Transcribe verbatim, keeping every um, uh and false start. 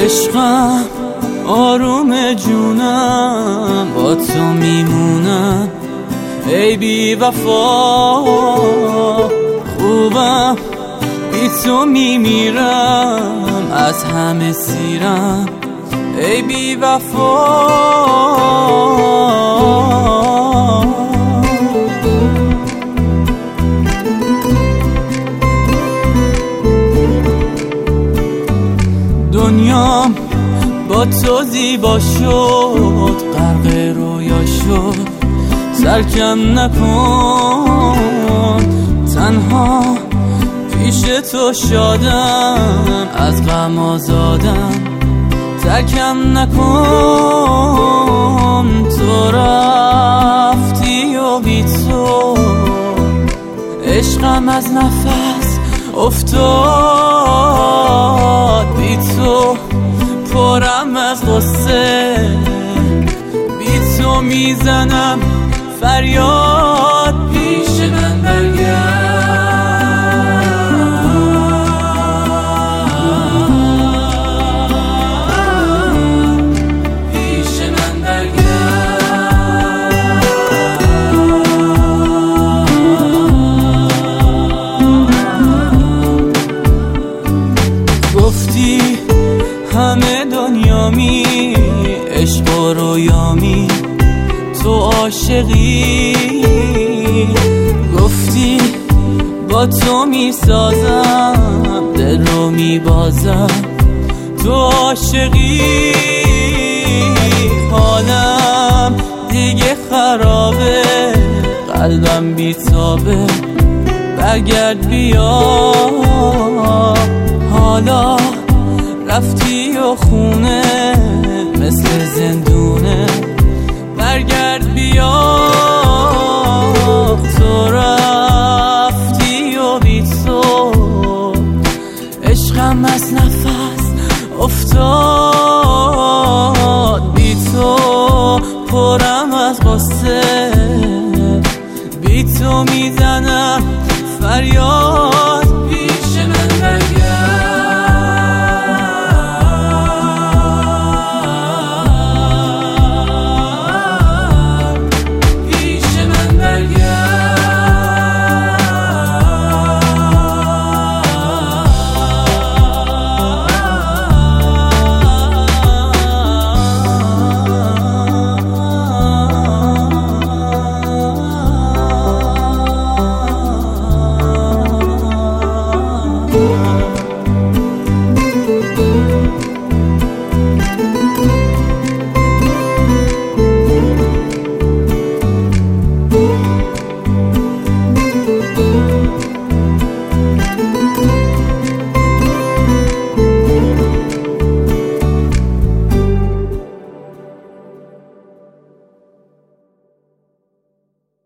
عشقم آروم جونم با تو میمونم ای بی وفا، خوبم بی تو میمیرم از همه سیرم ای بی وفا. دنیام با تو زیبا شد، غرق رویا شد، سرکم نکن. تنها پیش تو شادم، از غم آزادم، ترکم نکن. تو رفتی و بی تو عشقم از نفس افتاد، بی تو پرم از غصه، بی تو میزنم فریاد. پیش من برگرد، پیش من برگرد. گفتی همه دنیامی، عشق و رویامی، تو عاشقی. گفتی با تو میسازم، دل رو میبازم، تو عاشقی. حالم دیگه خرابه، قلبم بیتابه، برگرد بیا. حالا رفتی و خونه مثل زندونه، برگرد بیا. تو رفتی و بی تو عشقم از نفس افتاد، بی تو پرم از غصه، بی تو میزنم فریاد.